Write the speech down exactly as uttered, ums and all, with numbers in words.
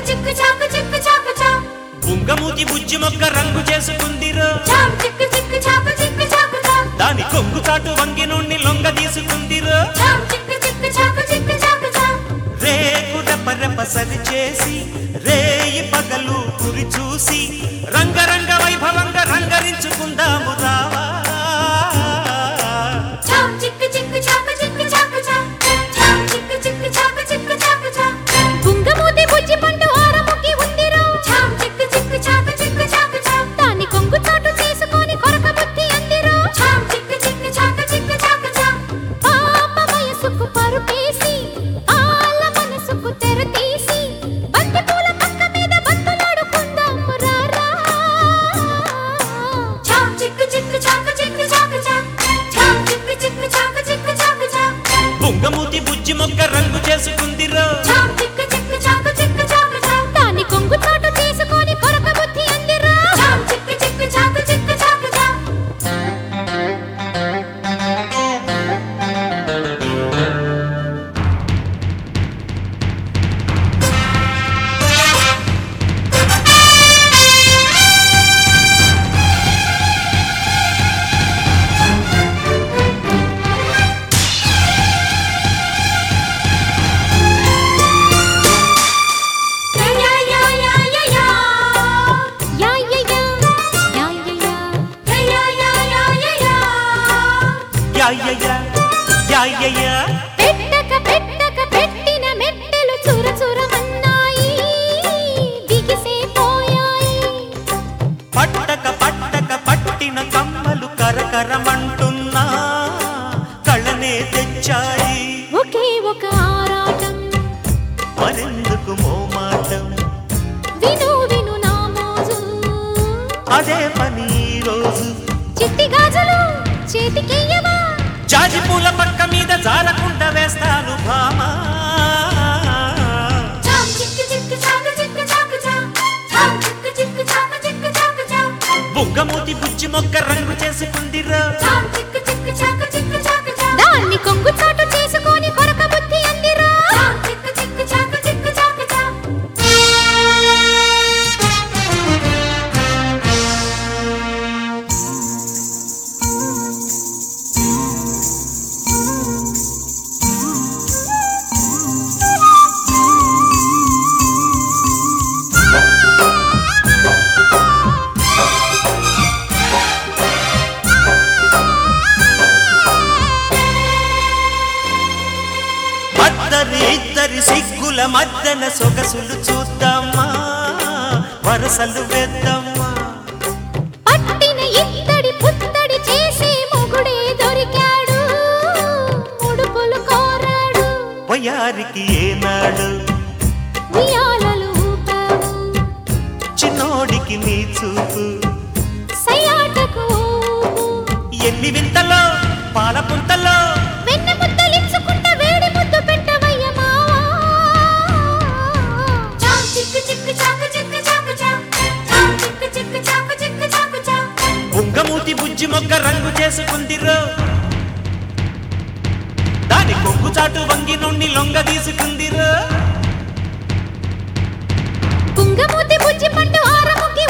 చిక్కు చాకు చిక్కు చాకు చా బుంగమూతి బుజ్జి మొక్క రంగు చేసుకుందిరో చాం చిక్కు చిక్కు చాకు చిక్కు చాకు చా దాని కొంగు చాటు వంగి నుండి లొంగ తీసుకుందిరో చాం చిక్కు చిక్కు చాకు చిక్కు చాకు చా రేకు రెపరెప సరి చేసి రేయి పగలు కురి చూసి రంగరంగ వైభవంగా రంగరించుకుందాము రావా చాం చిక్కు చిక్కు చాకు చిక్కు చాకు చా చాం చిక్కు చిక్కు చాకు చిక్కు చాకు చా బుంగమూతి బుజ్జి పండు ఆరముకి ఉందిరో చాం చిక్కు చిక్కు చాకు చిక్కు చాకు చా దాని కొంగు చాటు చేసుకొని కొరక బుద్ధి అందిరో చాం చిక్కు చిక్కు చాకు చిక్కు చాకు చా పాప వయసుకు పరుపేసి ఆల మనసుకు తెర తీసి బంతి పూల పక్క మీద బంతులాడుకుందాము రారా చాం చిక్కు చిక్కు చాకు చిక్కు చాకు చా చాం చిక్కు చిక్కు చాకు చిక్కు చాకు చా బుంగమూతి బుజ్జి మొక్క రంగు చేసుకుందిరో చాం చిక్కు చిక్కు చాకు చిక్కు చాకు చా దాని కొంగు చాటు చేసుకొని కొరక బుద్ధి అందిరా చాం చిక్కు చిక్కు చాకు చిక్కు చాకు చా యా యా యా యా యా యా యా యా యా యా యా యా యా యాయ్యయ్యా యాయ్యయ్యా పెట్టక పెట్టక పెట్టిన మెట్టెలు చుర చురమన్నాయి బిగిసే పోయాయి పట్టక పట్టక పట్టిన కమ్మలు కరకరమంటున్నా కళ్ళనే తెచ్చాయి ఒకే ఒక ఆరాటం మరెందుకు మోమాటం విను విను నా మోజు అదే పని ఈ రోజు చిట్టి గాజులు చేతికియ్యవా జాజి పూల పక్క మీద జారకుండ వేస్తాను భామా చాం చిక్కు చిక్కు చాకు చిక్కు చాకు చా చాం చిక్కు చిక్కు చాకు చిక్కు చాకు చా బుగ్గమూతి బుజ్జి మొక్క రంగు చేసుకుందిరా చాం చిక్కు చిక్కు చాకు చిక్కు చాకు చా దాన్ని కొంగు చాటు చేసుకొని కొరక బుద్ధి అందిరా చాం చిక్కు చిక్కు చాకు చిక్కు చాకు చా అద్దరి ఇద్దరి సిగ్గుల మద్దన సొగసులు చూద్దామా వరసలు వేద్దామా పట్టిన ఇత్తడి పుత్తడి చేసి మొగుడే దొరికాడు ముడుపులు కోరాడు వయారికి ఏనాడు ఉయ్యాలలు ఊపావు చిన్నోడికి నీ చూపు సయాటకు ఊపు ఎన్ని వింతలో పాల పుంతలో వెన్న ముద్దలించుకుంట వేడి ముద్దు పెట్టవయ్య మావా చాం చిక్కు చిక్కు చాకు చిక్కు చాకు చా చాం చిక్కు చిక్కు చాకు చిక్కు చాకు చా బుంగమూతి బుజ్జి మొక్క రంగు చేసుకుందిరో దాని కొంగు చాటు వంగి నుండి లొంగ తీసుకుందిరో కుంగమూతి బుజ్జి పండు ఆరముకి